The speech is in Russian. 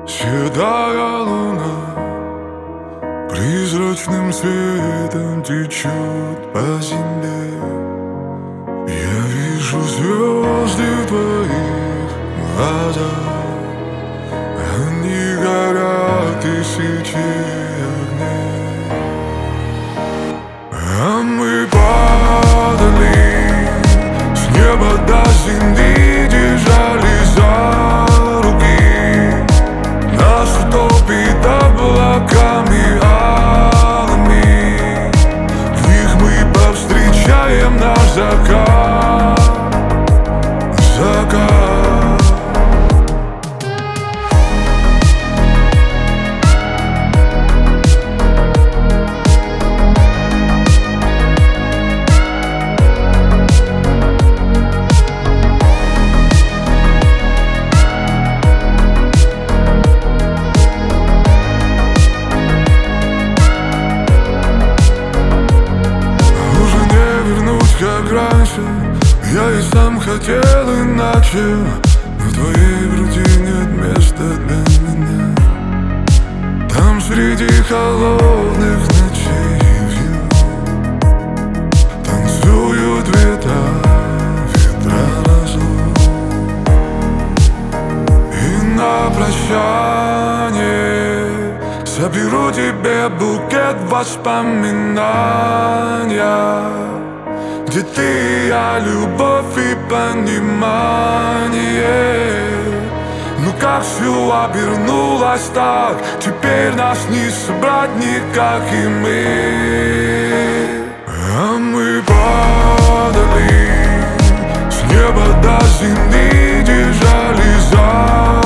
Седая луна призрачным светом течет по земле. Я вижу звезды в твоих глазах, они горят тысячи огней. А мы падали с неба до земли, держались за руки. Нас утопит облаками алыми, в них мы повстречаем наш закат, закат. Как раньше, я и сам хотел иначе, но в твоей груди нет места для меня. Там среди холодных ночей танцуют ветра, ветра разлук. И на прощание соберу тебе букет воспоминаний, где ты, я, любовь и понимание. Ну как все обернулось так, теперь нас не собрать никак и мы. А мы падали с неба до земли, держались за